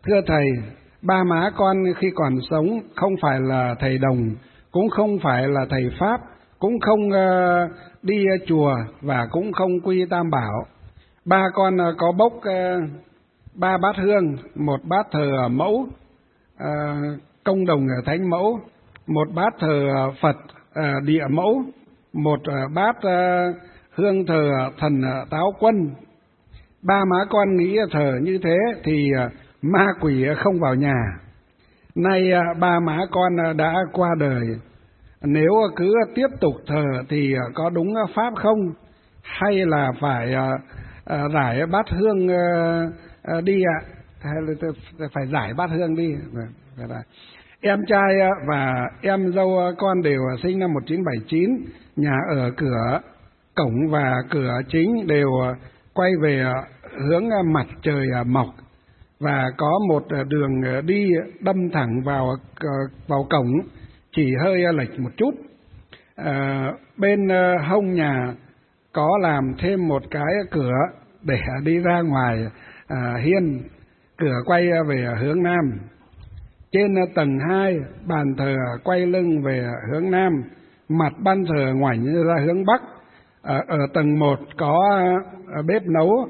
Thưa thầy, ba má con khi còn sống không phải là thầy đồng, cũng không phải là thầy pháp, cũng không đi chùa và cũng không quy tam bảo. Ba con có bốc 3 bát hương, 1 bát thờ mẫu công đồng thánh mẫu, 1 bát thờ Phật địa mẫu, 1 bát hương thờ thần Táo Quân. Ba má con nghĩ thờ như thế thì ma quỷ không vào nhà. Nay ba má con đã qua đời, nếu cứ tiếp tục thờ thì có đúng pháp không? Hay là phải rải bát hương đi ạ? Hay là phải rải bát hương đi? Em trai và em dâu con đều sinh năm 1979, nhà ở cửa cổng và cửa chính đều quay về hướng mặt trời mọc, và có một đường đi đâm thẳng vào cổng, chỉ hơi lệch một chút. Bên hông nhà có làm thêm một cái cửa để đi ra ngoài hiên, cửa quay về hướng nam. Trên tầng 2, bàn thờ quay lưng về hướng nam, mặt ban thờ ngoảnh ra hướng bắc. Ở tầng 1 có bếp nấu,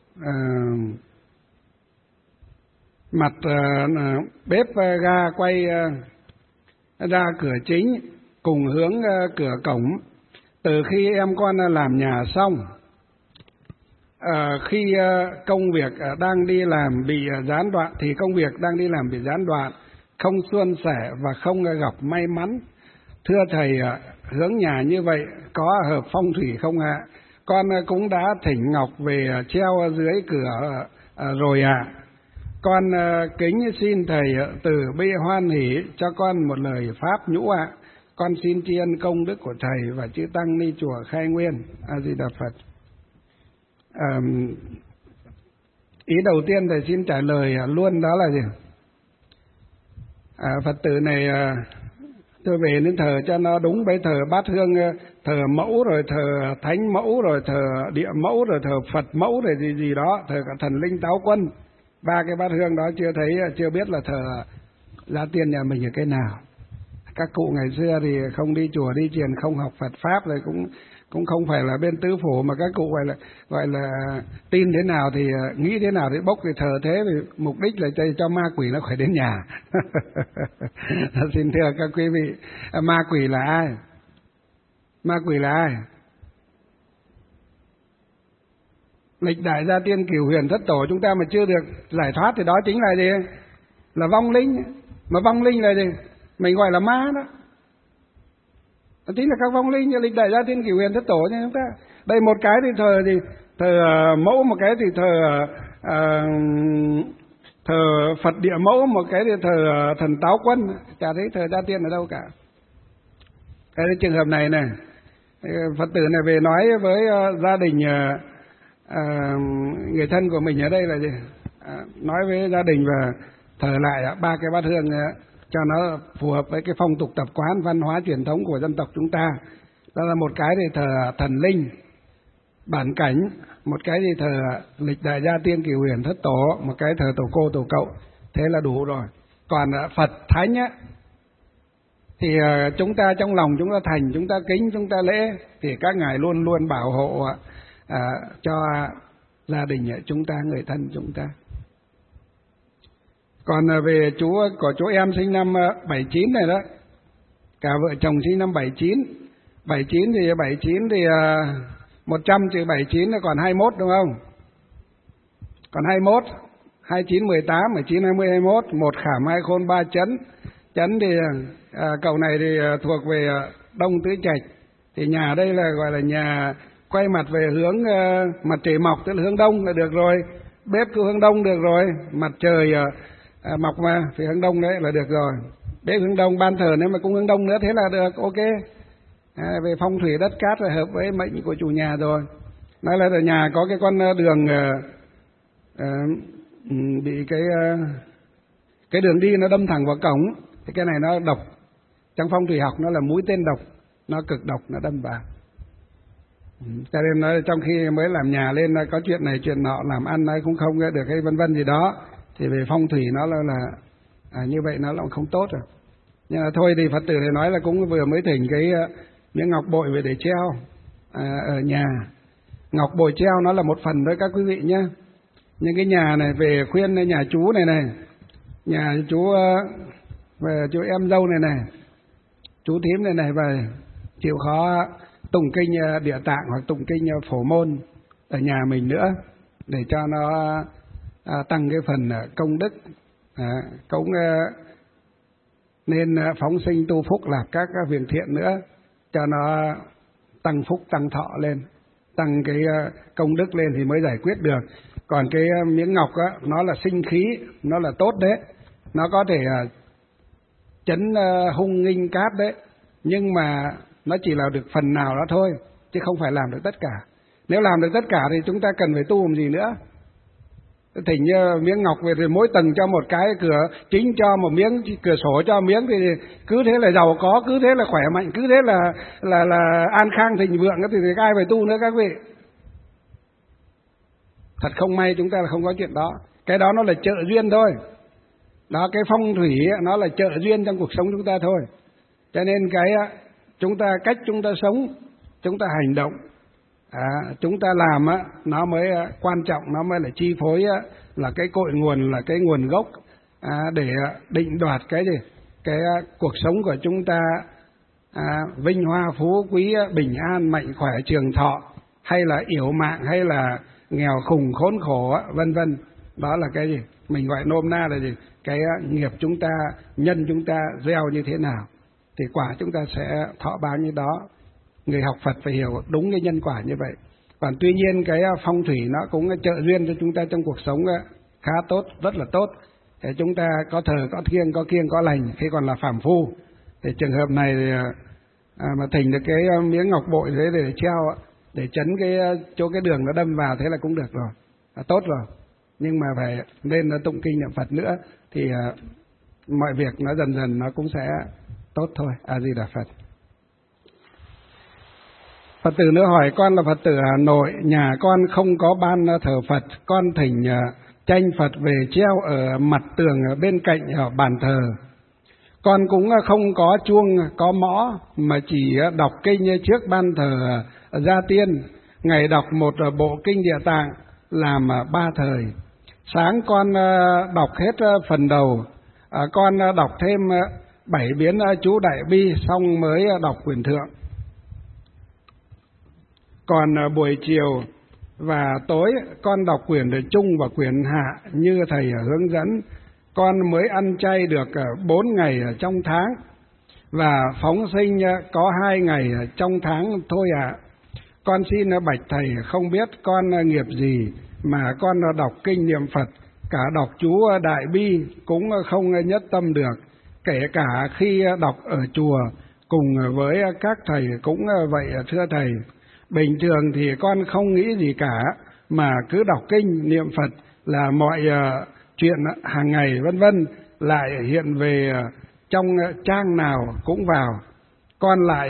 mặt bếp ga quay ra cửa chính cùng hướng cửa cổng. Từ khi em con làm nhà xong, khi công việc đang đi làm bị gián đoạn thì công việc đang đi làm bị gián đoạn, không suôn sẻ và không gặp may mắn. Thưa thầy, hướng nhà như vậy có hợp phong thủy không ạ? Con cũng đã thỉnh ngọc về treo dưới cửa rồi ạ. Con kính xin thầy từ bi hoan hỷ cho con một lời pháp nhũ ạ. Con xin tri ân công đức của thầy và chư tăng ni chùa Khai Nguyên. A Di Đà Phật. Ý đầu tiên thầy xin trả lời luôn, đó là gì? Phật tử này tôi về nên thờ cho nó đúng, với thờ bát hương, thờ mẫu rồi thờ thánh mẫu rồi thờ địa mẫu rồi thờ Phật mẫu rồi gì đó, thờ cả thần linh Táo Quân. 3 cái bát hương đó chưa biết là thờ gia tiên nhà mình ở cái nào. Các cụ ngày xưa thì không đi chùa đi chiền, không học Phật pháp, rồi cũng không phải là bên tứ phủ, mà các cụ gọi là tin thế nào thì nghĩ thế nào thì bốc thì thờ thế, vì mục đích là cho ma quỷ nó khỏi đến nhà. Xin thưa các quý vị, ma quỷ là ai? Ma quỷ là ai? Lịch đại gia tiên cửu huyền thất tổ chúng ta mà chưa được giải thoát thì đó chính là gì? Là vong linh. Mà vong linh là gì? Mình gọi là ma đó. Đó chính là các vong linh như lịch đại gia tiên cửu huyền thất tổ nha chúng ta. Đây một cái thì thờ gì? Thờ mẫu, một cái thì thờ Phật địa mẫu, một cái thì thờ thần Táo Quân. Chả thấy thờ gia tiên ở đâu cả. Cái trường hợp này này, Phật tử này về nói với gia đình người thân của mình ở đây là gì? Nói với gia đình và thờ lại 3 cái bát hương cho nó phù hợp với cái phong tục tập quán văn hóa truyền thống của dân tộc chúng ta. Đó là một cái thì thờ thần linh bản cảnh, một cái thì thờ lịch đại gia tiên cửu huyền thất tổ, một cái thờ tổ cô tổ cậu. Thế là đủ rồi. Còn Phật thánh á thì chúng ta trong lòng chúng ta thành, chúng ta kính, chúng ta lễ, thì các ngài luôn luôn bảo hộ cho gia đình chúng ta, người thân chúng ta. Còn về có chú em sinh năm 79 này đó, cả vợ chồng sinh năm 79 thì 100 trừ 79 là còn 21 đúng không? Còn 21, 29, 18, 19, 20, 21, 1 khảm 2 khôn 3 chấn. Chấn thì cậu này thì thuộc về Đông Tứ Trạch. Thì nhà đây là gọi là nhà quay mặt về hướng mặt trời mọc, tức là hướng đông là được rồi. Bếp cứ hướng đông được rồi, mặt trời mọc mà thì hướng đông đấy là được rồi. Bếp hướng đông, ban thờ nếu mà cũng hướng đông nữa thế là được, ok. Về phong thủy đất cát là hợp với mệnh của chủ nhà rồi. Nói là ở nhà có cái con đường bị cái đường đi nó đâm thẳng vào cổng, thì cái này nó độc. Trong phong thủy học nó là mũi tên độc, nó cực độc, nó đâm vào. Cho nên nói trong khi mới làm nhà lên có chuyện này chuyện nọ, làm ăn nó cũng không được hay vân vân gì đó, thì về phong thủy nó là như vậy nó là không tốt rồi. Nhưng mà thôi thì Phật tử này nói là cũng vừa mới thỉnh cái miếng ngọc bội về để treo ở nhà. Ngọc bội treo nó là một phần thôi các quý vị nhé. Nhưng cái nhà này về khuyên nhà chú này, nhà chú về chú em dâu này, chú thím này về chịu khó tụng kinh Địa Tạng hoặc tụng kinh Phổ Môn ở nhà mình nữa, để cho nó tăng cái phần công đức, cũng nên phóng sinh tu phúc làm các việc thiện nữa, cho nó tăng phúc tăng thọ lên, tăng cái công đức lên thì mới giải quyết được. Còn cái miếng ngọc á, nó là sinh khí, nó là tốt đấy, nó có thể chấn hung nghinh cát đấy, nhưng mà nó chỉ làm được phần nào đó thôi, chứ không phải làm được tất cả. Nếu làm được tất cả thì chúng ta cần phải tu làm gì nữa. Thỉnh miếng ngọc về rồi mỗi tầng cho một cái cửa chính, cho một miếng cửa sổ cho miếng, thì cứ thế là giàu có, cứ thế là khỏe mạnh, cứ thế là an khang thịnh vượng, thì ai phải tu nữa các vị. Thật không may chúng ta là không có chuyện đó. Cái đó nó là trợ duyên thôi. Đó, cái phong thủy nó là trợ duyên trong cuộc sống chúng ta thôi. Cho nên cái chúng ta cách chúng ta sống, chúng ta hành động, chúng ta làm nó mới quan trọng, nó mới là chi phối, là cái cội nguồn, là cái nguồn gốc để định đoạt cái gì, cái cuộc sống của chúng ta vinh hoa phú quý, bình an mạnh khỏe trường thọ, hay là yểu mạng, hay là nghèo khùng khốn khổ, vân vân. Đó là cái gì mình gọi nôm na là gì, cái nghiệp chúng ta, nhân chúng ta gieo như thế nào thì quả chúng ta sẽ thọ báo như đó. Người học Phật phải hiểu đúng cái nhân quả như vậy. Còn tuy nhiên cái phong thủy nó cũng trợ duyên cho chúng ta trong cuộc sống khá tốt, rất là tốt. Để chúng ta có thờ, có thiêng, có kiêng, có lành khi còn là phàm phu. Thì trường hợp này thì, mà thỉnh được cái miếng ngọc bội đấy để treo, để chấn cái chỗ cái đường nó đâm vào, thế là cũng được rồi, tốt rồi. Nhưng mà phải nên tụng kinh niệm Phật nữa thì mọi việc nó dần dần nó cũng sẽ tốt thôi. A Di Đà Phật. Phật tử nữa hỏi: con là Phật tử Hà Nội, nhà con không có ban thờ Phật, con thỉnh tranh Phật về treo ở mặt tường bên cạnh ở bàn thờ. Con cũng không có chuông, có mõ, mà chỉ đọc kinh trước ban thờ gia tiên. Ngày đọc một bộ kinh Địa Tạng làm 3 thời. Sáng con đọc hết phần đầu, con đọc thêm 7 biến chú Đại Bi, xong mới đọc quyển thượng. Còn buổi chiều và tối con đọc quyển trung và quyển hạ như thầy hướng dẫn. Con mới ăn chay được 4 ngày trong tháng, và phóng sinh có 2 ngày trong tháng thôi ạ. Con xin bạch thầy, không biết con nghiệp gì mà con đọc kinh niệm Phật, cả đọc chú Đại Bi cũng không nhất tâm được, kể cả khi đọc ở chùa cùng với các thầy cũng vậy thưa thầy. Bình thường thì con không nghĩ gì cả, mà cứ đọc kinh niệm Phật là mọi chuyện hàng ngày vân vân lại hiện về trong trang nào cũng vào. Con lại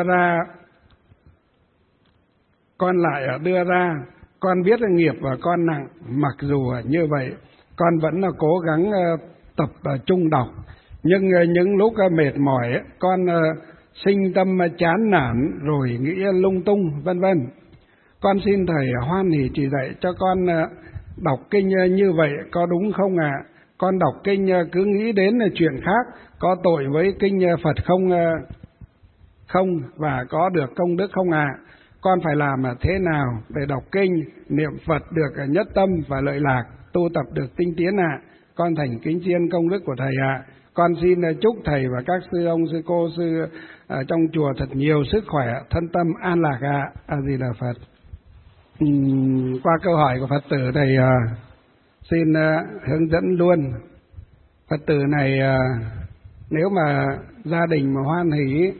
đưa ra, con biết nghiệp và con nặng, mặc dù như vậy con vẫn là cố gắng tập trung đọc, nhưng những lúc mệt mỏi con sinh tâm chán nản rồi nghĩ lung tung vân vân. Con xin thầy hoan hỷ chỉ dạy cho con đọc kinh như vậy có đúng không ạ? Con đọc kinh cứ nghĩ đến chuyện khác, có tội với kinh Phật không, và có được công đức không ạ? Con phải làm thế nào để đọc kinh niệm Phật được nhất tâm và lợi lạc, tu tập được tinh tiến ạ? Con thành kính tri ân công đức của thầy ạ. Con xin chúc thầy và các sư ông, sư cô, sư ở trong chùa thật nhiều sức khỏe, thân tâm an lạc ạ. A Di Đà Phật. Qua câu hỏi của Phật tử thầy xin hướng dẫn luôn. Phật tử này nếu mà gia đình mà hoan hỷ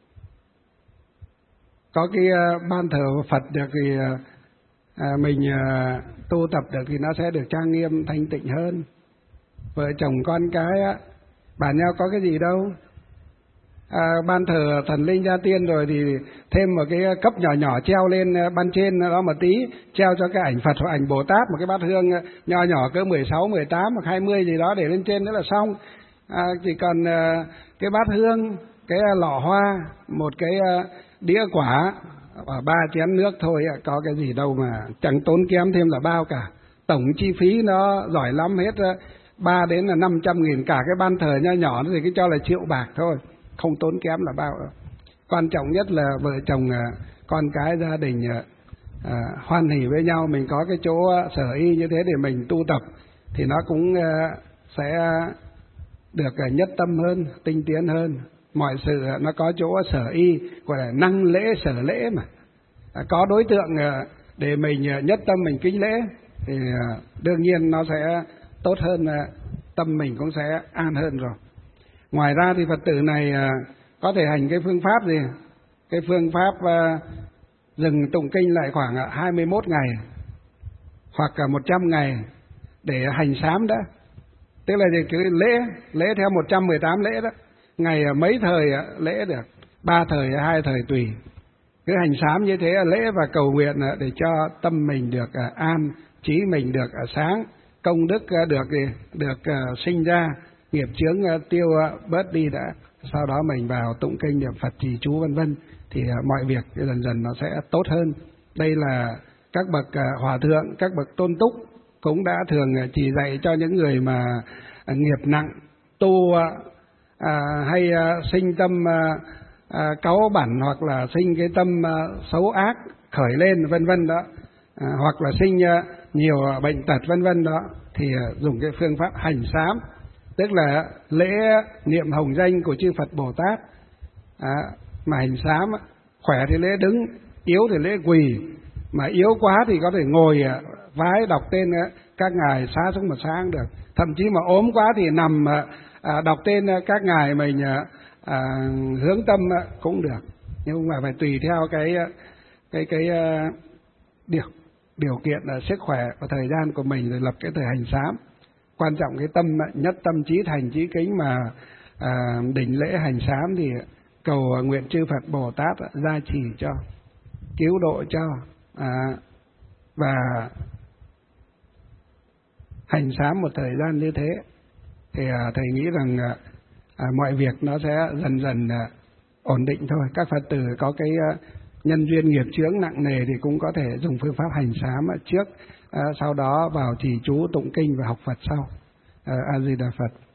có cái ban thờ Phật được thì mình tu tập được thì nó sẽ được trang nghiêm thanh tịnh hơn. Vợ chồng con cái bạn nhau có cái gì đâu, ban thờ thần linh gia tiên rồi thì thêm một cái cấp nhỏ nhỏ treo lên ban trên đó một tí, treo cho cái ảnh Phật hoặc ảnh Bồ Tát, một cái bát hương nho nhỏ cỡ 16, 18 hoặc 20 gì đó để lên trên nữa là xong. Chỉ còn cái bát hương, cái lọ hoa, một cái đĩa quả và 3 chén nước thôi, có cái gì đâu mà chẳng tốn kém thêm là bao cả. Tổng chi phí nó giỏi lắm, hết 3 đến 500.000, cả cái ban thờ nho nhỏ thì cứ cho là 1 triệu bạc thôi, không tốn kém là bao. Quan trọng nhất là vợ chồng con cái gia đình hoan hỉ với nhau, mình có cái chỗ sở y như thế để mình tu tập thì nó cũng sẽ được nhất tâm hơn, tinh tiến hơn. Mọi sự nó có chỗ sở y, gọi là năng lễ sở lễ mà. Có đối tượng để mình nhất tâm mình kính lễ thì đương nhiên nó sẽ tốt hơn, tâm mình cũng sẽ an hơn rồi. Ngoài ra thì Phật tử này có thể hành cái phương pháp gì? Cái phương pháp dừng tụng kinh lại khoảng 21 ngày hoặc 100 ngày để hành sám đó. Tức là cái lễ theo 118 lễ đó, ngày mấy thời lễ được, 3 thời 2 thời tùy. Cứ hành sám như thế lễ và cầu nguyện để cho tâm mình được an, trí mình được sáng, công đức được sinh ra, nghiệp chướng tiêu bớt đi đã. Sau đó mình vào tụng kinh niệm Phật trì chú vân vân thì mọi việc dần dần nó sẽ tốt hơn. Đây là các bậc hòa thượng, các bậc tôn túc cũng đã thường chỉ dạy cho những người mà nghiệp nặng, tu hay sinh tâm cáu bẳn, hoặc là sinh cái tâm xấu ác khởi lên vân vân đó, hoặc là sinh nhiều bệnh tật vân vân đó, thì dùng cái phương pháp hành sám, tức là lễ niệm hồng danh của chư Phật Bồ Tát. Mà hành sám khỏe thì lễ đứng, yếu thì lễ quỳ, mà yếu quá thì có thể ngồi vái đọc tên các ngài xá xuống một sáng được, thậm chí mà ốm quá thì nằm đọc tên các ngài mình hướng tâm cũng được. Nhưng mà phải tùy theo cái điều kiện sức khỏe và thời gian của mình rồi lập cái thời hành sám. Quan trọng cái tâm nhất tâm trí thành trí kính mà đỉnh lễ hành sám thì cầu nguyện chư Phật Bồ Tát gia trì cho, cứu độ cho, và hành sám một thời gian như thế thì thầy nghĩ rằng mọi việc nó sẽ dần dần ổn định thôi. Các Phật tử có cái nhân duyên nghiệp chướng nặng nề thì cũng có thể dùng phương pháp hành sám trước, sau đó vào trì chú tụng kinh và học Phật sau. A Di Đà Phật.